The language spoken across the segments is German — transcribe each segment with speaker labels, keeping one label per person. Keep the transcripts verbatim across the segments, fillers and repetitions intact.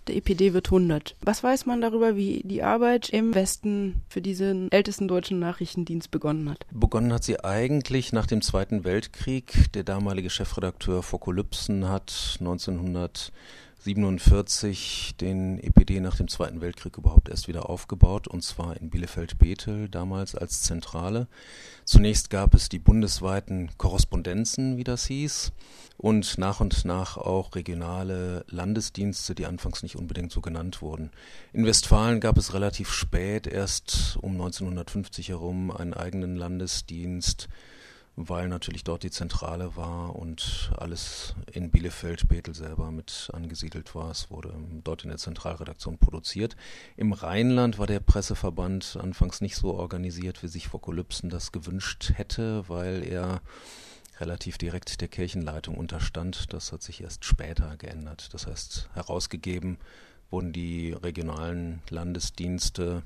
Speaker 1: der E P D wird hundert. Was weiß man darüber, wie die Arbeit im Westen für diesen ältesten deutschen Nachrichtendienst begonnen hat?
Speaker 2: Begonnen hat sie eigentlich nach dem Zweiten Weltkrieg. Der damalige Chefredakteur Focko Lübsen hat neunzehnhundertsiebenundvierzig den E P D nach dem Zweiten Weltkrieg überhaupt erst wieder aufgebaut, und zwar in Bielefeld-Bethel, damals als Zentrale. Zunächst gab es die bundesweiten Korrespondenzen, wie das hieß, und nach und nach auch regionale Landesdienste, die anfangs nicht unbedingt so genannt wurden. In Westfalen gab es relativ spät, erst um neunzehnhundertfünfzig herum, einen eigenen Landesdienst, weil natürlich dort die Zentrale war und alles in Bielefeld-Bethel selber mit angesiedelt war. Es wurde dort in der Zentralredaktion produziert. Im Rheinland war der Presseverband anfangs nicht so organisiert, wie sich Focko Lübsen das gewünscht hätte, weil er relativ direkt der Kirchenleitung unterstand. Das hat sich erst später geändert. Das heißt, herausgegeben wurden die regionalen Landesdienste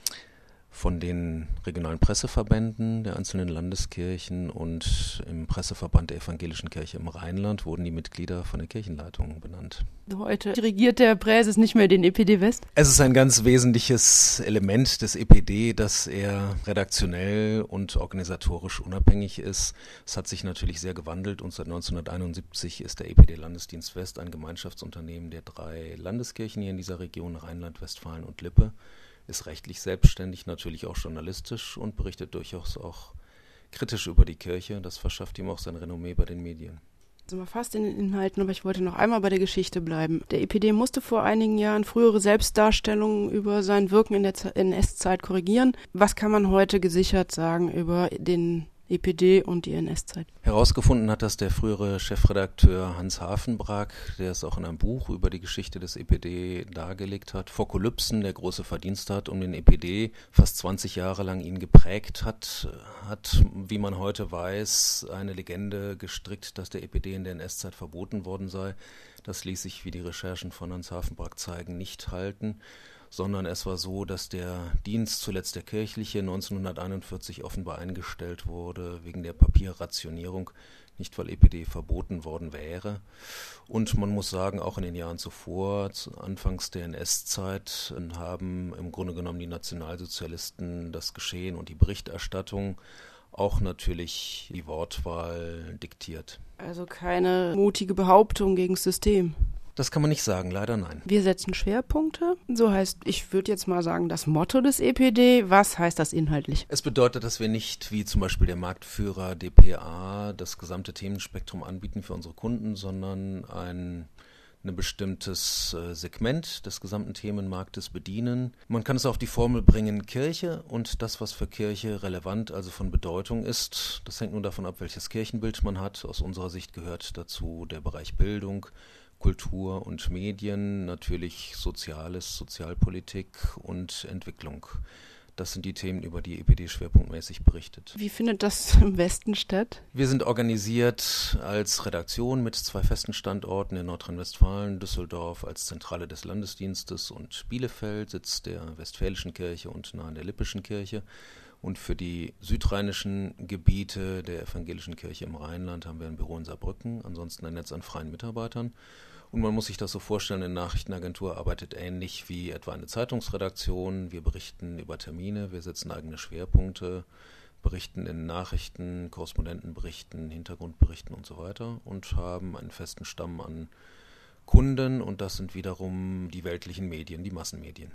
Speaker 2: von den regionalen Presseverbänden der einzelnen Landeskirchen, und im Presseverband der Evangelischen Kirche im Rheinland wurden die Mitglieder von der Kirchenleitung benannt.
Speaker 1: Heute dirigiert der Präses nicht mehr den E P D West?
Speaker 2: Es ist ein ganz wesentliches Element des E P D, dass er redaktionell und organisatorisch unabhängig ist. Es hat sich natürlich sehr gewandelt, und seit neunzehnhunderteinundsiebzig ist der E P D Landesdienst West ein Gemeinschaftsunternehmen der drei Landeskirchen hier in dieser Region, Rheinland, Westfalen und Lippe. Ist rechtlich selbstständig, natürlich auch journalistisch und berichtet durchaus auch kritisch über die Kirche. Das verschafft ihm auch sein Renommee bei den Medien.
Speaker 1: Sind wir fast in den Inhalten, aber ich wollte noch einmal bei der Geschichte bleiben. Der E P D musste vor einigen Jahren frühere Selbstdarstellungen über sein Wirken in der N S-Zeit korrigieren. Was kann man heute gesichert sagen über den E P D und die N S-Zeit?
Speaker 2: Herausgefunden hat das der frühere Chefredakteur Hans Hafenbrack, der es auch in einem Buch über die Geschichte des E P D dargelegt hat. Focko Lübsen, der große Verdienst hat um den E P D, fast zwanzig Jahre lang ihn geprägt hat, hat, wie man heute weiß, eine Legende gestrickt, dass der E P D in der N S-Zeit verboten worden sei. Das ließ sich, wie die Recherchen von Hans Hafenbrack zeigen, nicht halten, sondern es war so, dass der Dienst, zuletzt der kirchliche, neunzehnhunderteinundvierzig offenbar eingestellt wurde wegen der Papierrationierung, nicht weil E P D verboten worden wäre. Und man muss sagen, auch in den Jahren zuvor, anfangs der N S-Zeit, haben im Grunde genommen die Nationalsozialisten das Geschehen und die Berichterstattung, auch natürlich die Wortwahl, diktiert.
Speaker 1: Also keine mutige Behauptung gegen das System?
Speaker 2: Das kann man nicht sagen, leider nein.
Speaker 1: Wir setzen Schwerpunkte. So heißt, ich würde jetzt mal sagen, das Motto des E P D. Was heißt das inhaltlich?
Speaker 2: Es bedeutet, dass wir nicht, wie zum Beispiel der Marktführer D P A, das gesamte Themenspektrum anbieten für unsere Kunden, sondern ein ein bestimmtes äh, Segment des gesamten Themenmarktes bedienen. Man kann es auf die Formel bringen, Kirche und das, was für Kirche relevant, also von Bedeutung ist. Das hängt nun davon ab, welches Kirchenbild man hat. Aus unserer Sicht gehört dazu der Bereich Bildung, Kultur und Medien, natürlich Soziales, Sozialpolitik und Entwicklung. Das sind die Themen, über die E P D schwerpunktmäßig berichtet.
Speaker 1: Wie findet das im Westen statt?
Speaker 2: Wir sind organisiert als Redaktion mit zwei festen Standorten in Nordrhein-Westfalen, Düsseldorf als Zentrale des Landesdienstes und Bielefeld, Sitz der Westfälischen Kirche und nahe der Lippischen Kirche. Und für die südrheinischen Gebiete der Evangelischen Kirche im Rheinland haben wir ein Büro in Saarbrücken, ansonsten ein Netz an freien Mitarbeitern. Und man muss sich das so vorstellen, eine Nachrichtenagentur arbeitet ähnlich wie etwa eine Zeitungsredaktion. Wir berichten über Termine, wir setzen eigene Schwerpunkte, berichten in Nachrichten, Korrespondentenberichten, Hintergrundberichten und so weiter und haben einen festen Stamm an Kunden, und das sind wiederum die weltlichen Medien, die Massenmedien.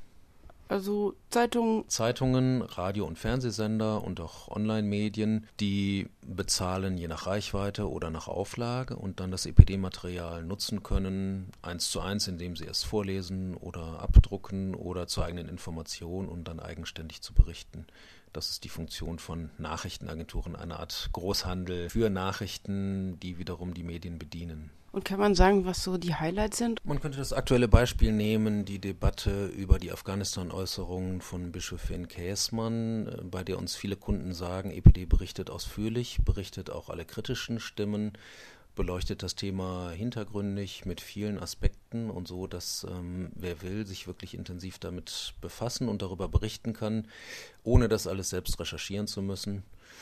Speaker 1: Also Zeitungen?
Speaker 2: Zeitungen, Radio- und Fernsehsender und auch Online-Medien, die bezahlen je nach Reichweite oder nach Auflage und dann das E P D-Material nutzen können, eins zu eins, indem sie es vorlesen oder abdrucken oder zur eigenen Information und dann eigenständig zu berichten. Das ist die Funktion von Nachrichtenagenturen, eine Art Großhandel für Nachrichten, die wiederum die Medien bedienen.
Speaker 1: Und kann man sagen, was so die Highlights sind?
Speaker 2: Man könnte das aktuelle Beispiel nehmen, die Debatte über die Afghanistan-Äußerungen von Bischöfin Käßmann, bei der uns viele Kunden sagen, E P D berichtet ausführlich, berichtet auch alle kritischen Stimmen, beleuchtet das Thema hintergründig mit vielen Aspekten und so, dass ähm, wer will, sich wirklich intensiv damit befassen und darüber berichten kann, ohne das alles selbst recherchieren zu müssen.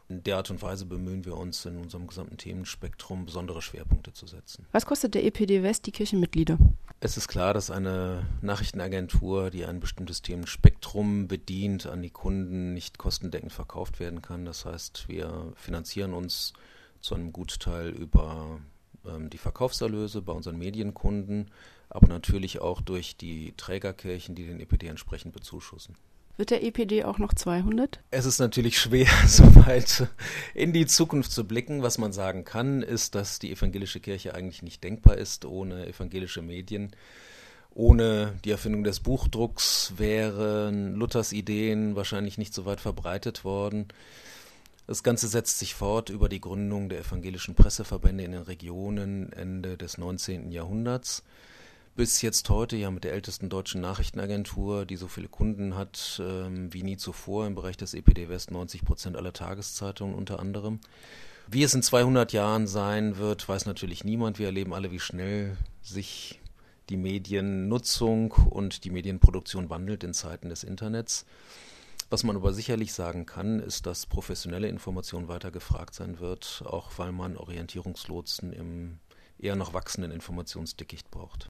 Speaker 2: In der Art und Weise bemühen wir uns, in unserem gesamten Themenspektrum besondere Schwerpunkte zu setzen.
Speaker 1: Was kostet der E P D West die Kirchenmitglieder?
Speaker 2: Es ist klar, dass eine Nachrichtenagentur, die ein bestimmtes Themenspektrum bedient, an die Kunden nicht kostendeckend verkauft werden kann. Das heißt, wir finanzieren uns zu einem Gutteil über ähm, die Verkaufserlöse bei unseren Medienkunden, aber natürlich auch durch die Trägerkirchen, die den E P D entsprechend bezuschussen.
Speaker 1: Wird der E P D auch noch zweihundert?
Speaker 2: Es ist natürlich schwer, so weit in die Zukunft zu blicken. Was man sagen kann, ist, dass die evangelische Kirche eigentlich nicht denkbar ist ohne evangelische Medien. Ohne die Erfindung des Buchdrucks wären Luthers Ideen wahrscheinlich nicht so weit verbreitet worden. Das Ganze setzt sich fort über die Gründung der evangelischen Presseverbände in den Regionen Ende des neunzehnten Jahrhunderts. Bis jetzt heute ja mit der ältesten deutschen Nachrichtenagentur, die so viele Kunden hat ähm, wie nie zuvor im Bereich des E P D West, neunzig Prozent aller Tageszeitungen unter anderem. Wie es in zweihundert Jahren sein wird, weiß natürlich niemand. Wir erleben alle, wie schnell sich die Mediennutzung und die Medienproduktion wandelt in Zeiten des Internets. Was man aber sicherlich sagen kann, ist, dass professionelle Information weiter gefragt sein wird, auch weil man Orientierungslotsen im eher noch wachsenden Informationsdickicht braucht.